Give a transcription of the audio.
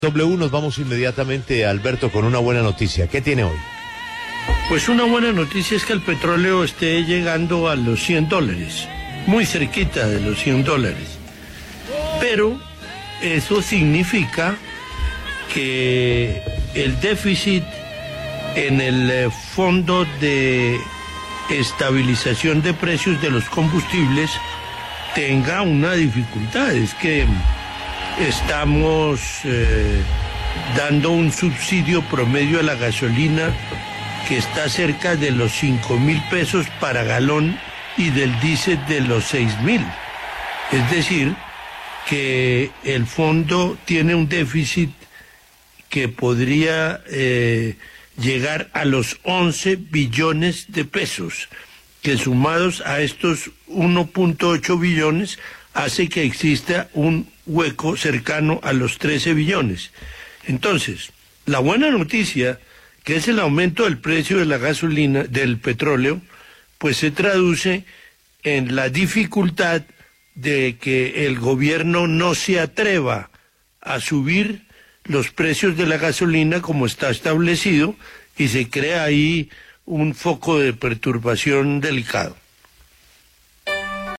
W, nos vamos inmediatamente, Alberto, con una buena noticia. ¿Qué tiene hoy? Pues una buena noticia es que el petróleo esté llegando a los $100, muy cerquita de los $100. Pero eso significa que el déficit en el Fondo de Estabilización de Precios de los Combustibles tenga una dificultad. Es que estamos dando un subsidio promedio a la gasolina que está cerca de los 5.000 pesos para galón y del diésel de los 6.000. Es decir, que el fondo tiene un déficit que podría llegar a los 11 billones de pesos, que sumados a estos 1.8 billones hace que exista un hueco cercano a los 13 billones. Entonces, la buena noticia, que es el aumento del precio de la gasolina, del petróleo, pues se traduce en la dificultad de que el gobierno no se atreva a subir los precios de la gasolina como está establecido y se crea ahí un foco de perturbación delicado.